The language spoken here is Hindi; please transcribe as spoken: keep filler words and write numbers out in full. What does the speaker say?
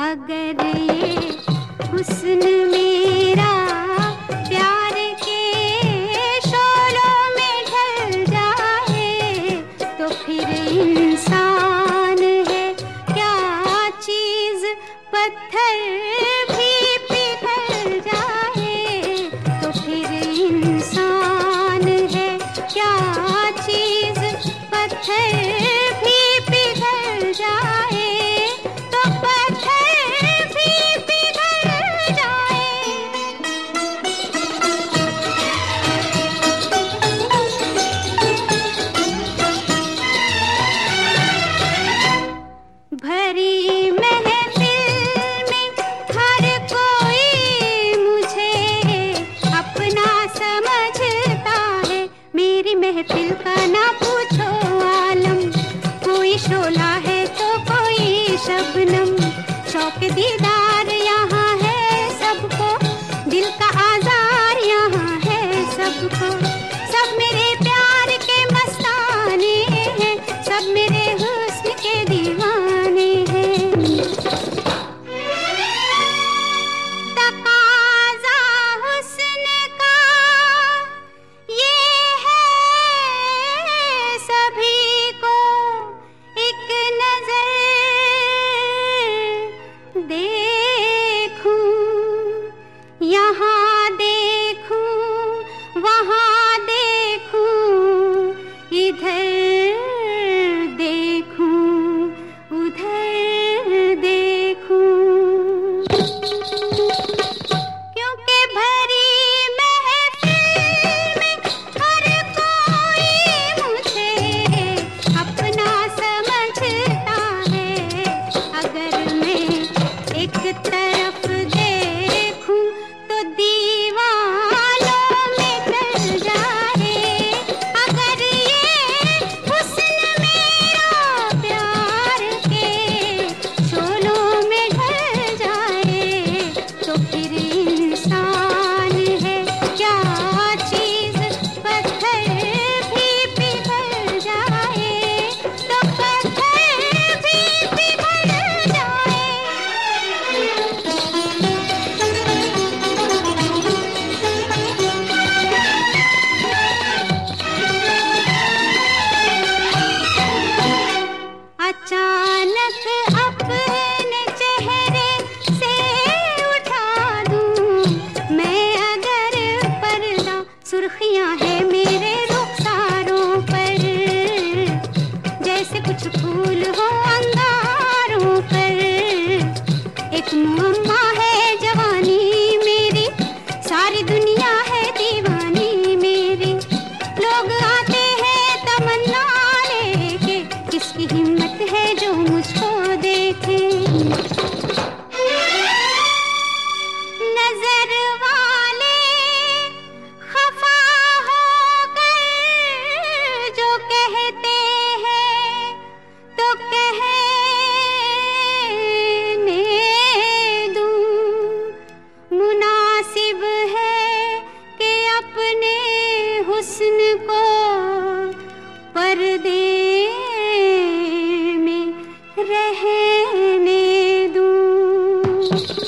अगर ये हुस्न मेरा प्यार के शोलों में ढल जाए तो फिर इंसान है क्या चीज, पत्थर भी पिघल जाए तो फिर इंसान है क्या चीज, पत्थर भी पिघल जाए तो पत्थर भी पिघल जाए। भरी महफिल में हर कोई मुझे अपना समझता है, मेरी महफिल का ना पूछो आलम, कोई शोला है तो कोई शबनम, शौक दीदार यहाँ है सबको, दिल का आजार यहाँ है सबको, सब मेरे प्यार के मस्ताने हैं, सब मेरे हुस्न के दीवाने हैं। तकाज़ा हुस्न का ये है सभी को एक नजर देखूं, यहाँ देखूं वहाँ देखूं, इधर देखूं उधर देखूं, क्योंकि भरी महफिल में हर कोई मुझे अपना समझता है। अगर मैं एक तरफ देखूं तो दीवालों में ढल जाए, अगर ये हुस्न मेरा प्यार के शोलों में ढल जाए तो फिर इंसान है क्या चीज, पत्थर भी पिघल जाए तो पत्थर भी पिघल जाए। अचानक अपने चेहरे से उठा दूं मैं अगर पर्दा, सुर्खियां हैं मेरे रुखसारों पर, जैसे कुछ फूल हो अंगारों पर, एक मुअम्मा है जवानी मेरी, सारी दुनिया है दीवानी मेरी, लोग आते हैं तमन्ना लेके, किसकी हिम्मत है जो मुझको देखे। नजर वाले खफा होकर जो कहते हैं तो कहने दूं, मुनासिब है कि अपने हुस्न को पर्दे में रहने दूं।